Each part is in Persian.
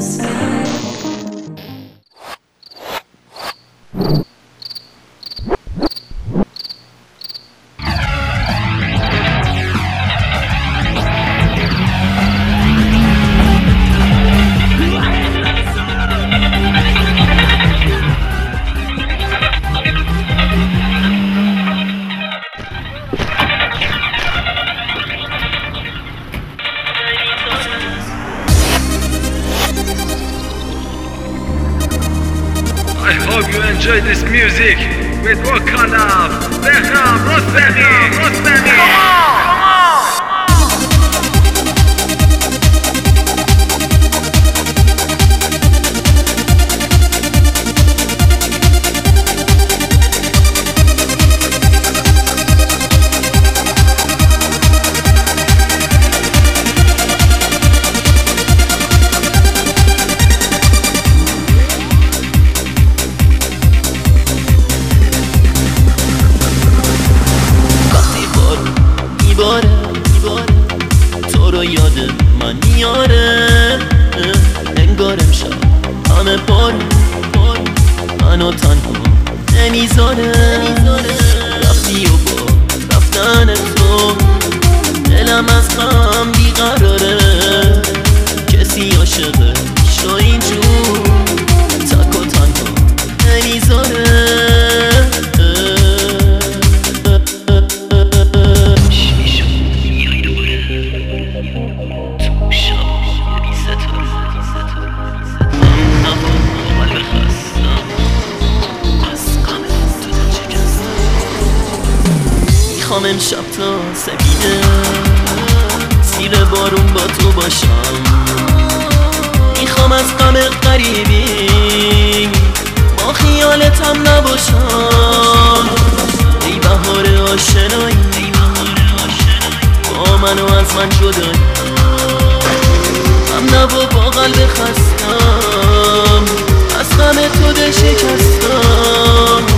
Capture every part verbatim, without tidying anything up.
I hope you enjoy this music with Wakanda, Behram, Rostemi, Rostemi. Come on, come on. تو رو یاد من میاره، انگار امشب همه پر منو تنها نمیذاره. رفتی و با رفتن تو دلم از غم بیقراره. کسی عاشقش رو اینجور تک و تنها نمیذاره. میخوام امشب تا سپیده زیر بارون با تو باشم. میخوام از غم غریبی با خیالتم نباشم. ای بهار آشنایی با من و از من جدایی. هم نبا با قلب خستم از غم تو دل شکستم.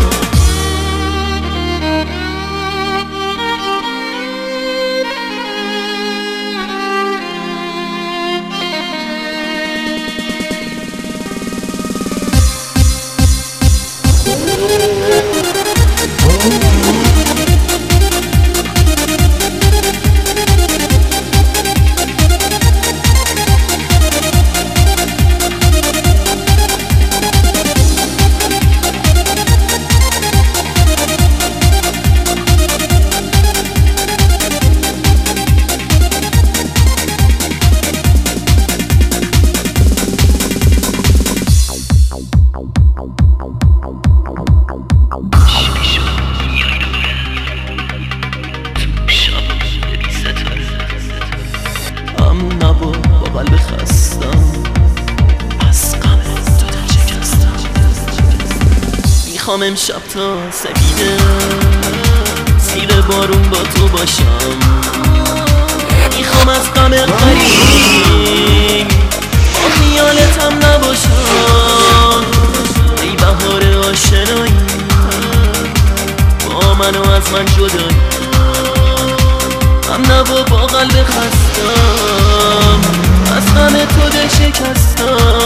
نبا با قلب خستم از غم تو دل شکستم. میخوام امشب تا سپیده زیر بارون با تو باشم. میخوام از غم غریبی با خیالتم نباشم. ای بهار آشنایی با من و از من جدایی. هم نبا با قلب خستم از غم تو دل شکستم.